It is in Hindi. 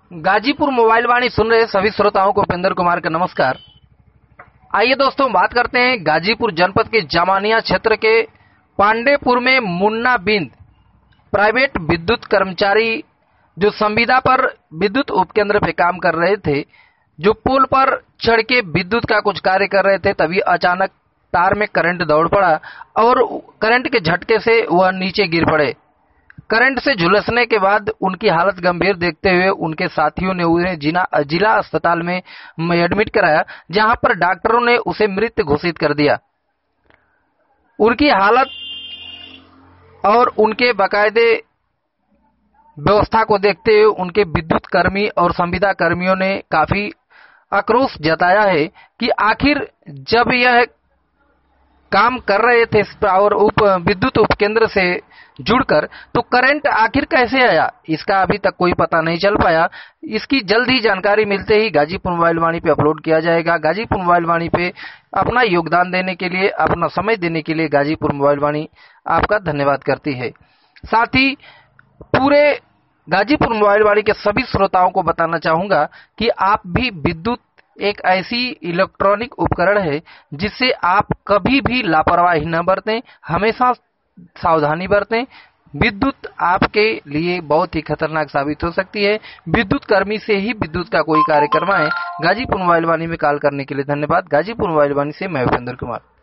गाजीपुर मोबाइल वाणी सुन रहे सभी श्रोताओं को उपेंद्र कुमार का नमस्कार। आइए दोस्तों, बात करते हैं गाजीपुर जनपद के जामानिया क्षेत्र के पांडेपुर में मुन्ना बिंद प्राइवेट विद्युत कर्मचारी जो संविदा पर विद्युत उपकेंद्र पे काम कर रहे थे, जो पुल पर चढ़ के विद्युत का कुछ कार्य कर रहे थे, तभी अचानक तार में करंट दौड़ पड़ा और करंट के झटके से वह नीचे गिर पड़े। करंट से झुलसने के बाद उनकी हालत गंभीर देखते हुए उनके साथियों ने उन्हें जिला अस्पताल में एडमिट कराया, जहां पर डॉक्टरों ने उसे मृत घोषित कर दिया। उनकी हालत और उनके बाकायदे व्यवस्था को देखते हुए उनके विद्युत कर्मी और संविदा कर्मियों ने काफी आक्रोश जताया है कि आखिर जब यह काम कर रहे थे और विद्युत उपकेंद्र से जुड़कर, तो करंट आखिर कैसे आया, इसका अभी तक कोई पता नहीं चल पाया। इसकी जल्द ही जानकारी मिलते ही गाजीपुर मोबाइल वाणी पे अपलोड किया जाएगा। गाजीपुर मोबाइल वाणी पे अपना योगदान देने के लिए, अपना समय देने के लिए गाजीपुर मोबाइल वाणी आपका धन्यवाद करती है। साथ ही पूरे गाजीपुर मोबाइल वाणी के सभी श्रोताओं को बताना चाहूंगा कि आप भी विद्युत एक ऐसी इलेक्ट्रॉनिक उपकरण है जिससे आप कभी भी लापरवाही न बरतें, हमेशा सावधानी बरतें। विद्युत आपके लिए बहुत ही खतरनाक साबित हो सकती है। विद्युत कर्मी से ही विद्युत का कोई कार्य करवाएं। गाजीपुर मोबाइल वाणी में कॉल करने के लिए धन्यवाद। गाजीपुर मोबाइल वाणी से मैं उपेंद्र कुमार।